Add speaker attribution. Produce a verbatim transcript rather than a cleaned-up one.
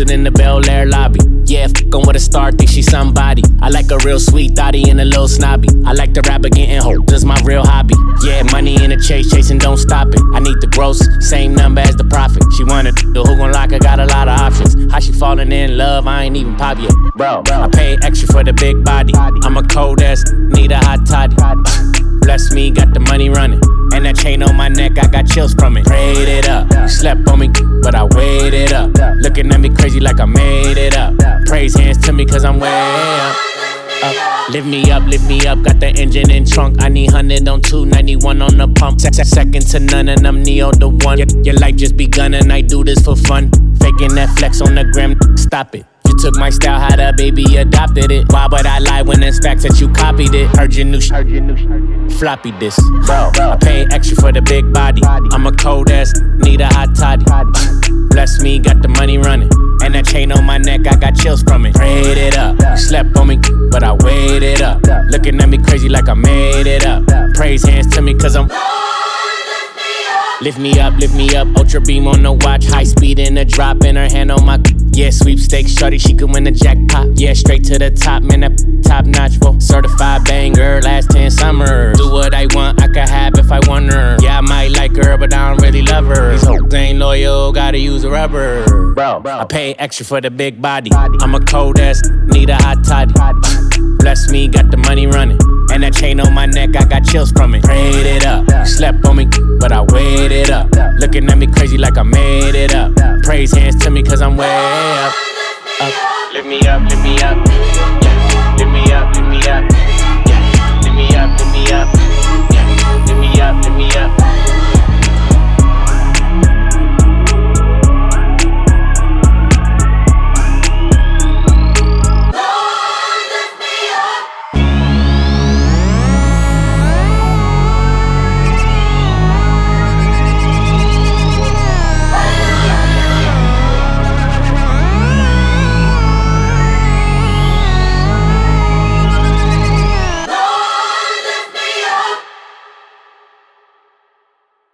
Speaker 1: posted in the Bel Air lobby. Yeah, fuckin' with a star, think she somebody. I like a real sweet thotty and a little snobby. I like the rapper getting hoes, that's my real hobby. Yeah, money in the chase, chasing, don't stop it. I need the gross, same number as the profit. She wanted the who gon' lock her, got a lot of options. How she falling in love, I ain't even pop yet. Bro, I pay extra for the big body. I'm a cold ass, need a hot toddy. Bless me, got the money running. And that chain on my neck, I got chills from it. Prayed it up, you slept on me, but I waited up. Looking at me crazy like I made it up. Praise hands to me cause I'm way up. Up. Lift me up, lift me up, got the engine in trunk. I need one hundred on two ninety-one on the pump. Se- second to none and I'm Neo the one. Your, your life just begun and I do this for fun. Faking that flex on the gram, stop it. You took my style, how the baby adopted it. Why would I lie when it's facts that you copied it? Heard your new sh- floppy disk. Bro, I pay extra for the big body. I'm a cold ass, need a hot toddy. Bless me, got the money running. And that chain on my neck, I got chills from it. Prayed it up, you slept on me, but I waited up. Looking at me crazy like I made it up. Praise hands to me cause I'm lift me up, lift me up, ultra beam on the watch. High speed in the drop, in her hand on my yeah, sweepstakes, shorty, she could win the jackpot. Yeah, straight to the top, man, that top notch, whoa. Certified banger, last ten summers. Do what I want, I could have if I want her. Yeah, I might like her, but I don't really love her. These hoes ain't loyal, gotta use a rubber. Bro, bro, I pay extra for the big body. I'm a cold ass, need a hot toddy. Bless me, got the money running. And that chain on my neck, I got chills from it. Prayed it up, you slept on me, but I waited up. Looking at me crazy like I made it up. Praise hands to me cause I'm way up, up. Lift me up, lift me up.